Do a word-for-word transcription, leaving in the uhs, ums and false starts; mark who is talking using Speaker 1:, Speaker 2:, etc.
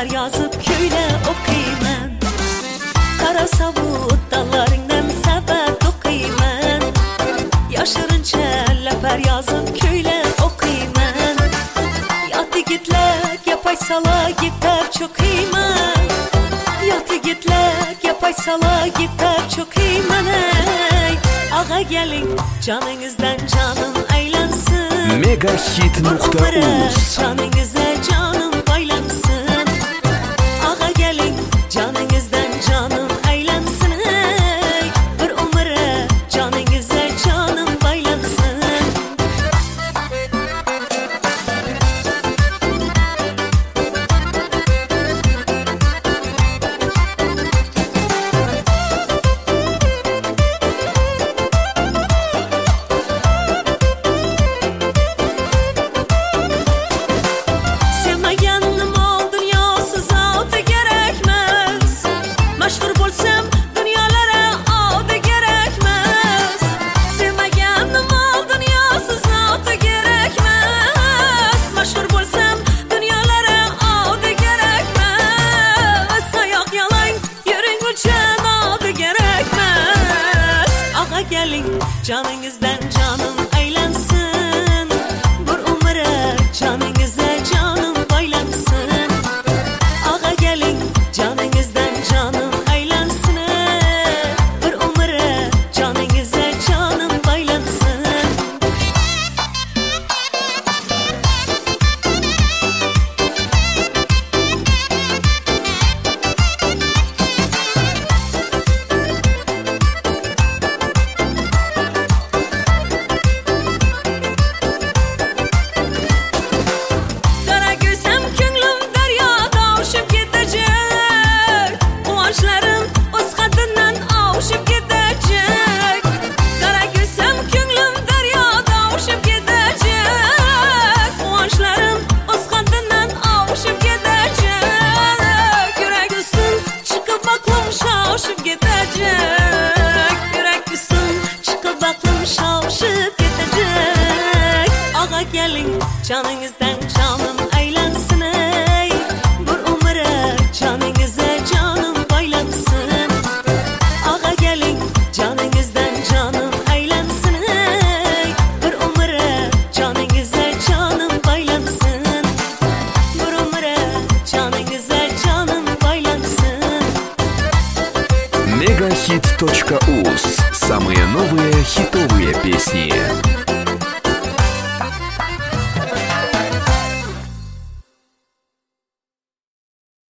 Speaker 1: laflar yazıp köyle okuyman. Kara savut dallaringdan sabah okuyman. Yaşırınca laflar yazıp köyle okuyman. Yat yigitlar yapaysalar gitar çokiyman. Yat yigitlar yapaysalar gitar çokiyman. Ey ağa gelin canınızdan canım aylansın.
Speaker 2: Megahit nokta uz
Speaker 1: Canınıza canım baylansın. Ağa gelin canınızdan canım aylansın. Hey, bir umre canınıza canım baylansın. Canınızdan canım aylansın. Bir umre canınıza canım baylansın. Ağa gelin canınızdan canım aylansın. Bir umre canınıza canım baylansın. Şavşıp gidecek, yürek üstün çıkıp aklım şavşıp gidecek. Ağa gelin canınızdan canım aylansın. Ey, bir umre canınıza canım baylansın. Ağa gelin canınızdan canım aylansın. Ey, bir umre canınıza canım baylansın. Bir umre canınıza canım baylansın.
Speaker 2: Megahit точка уз. Самые новые хитовые песни.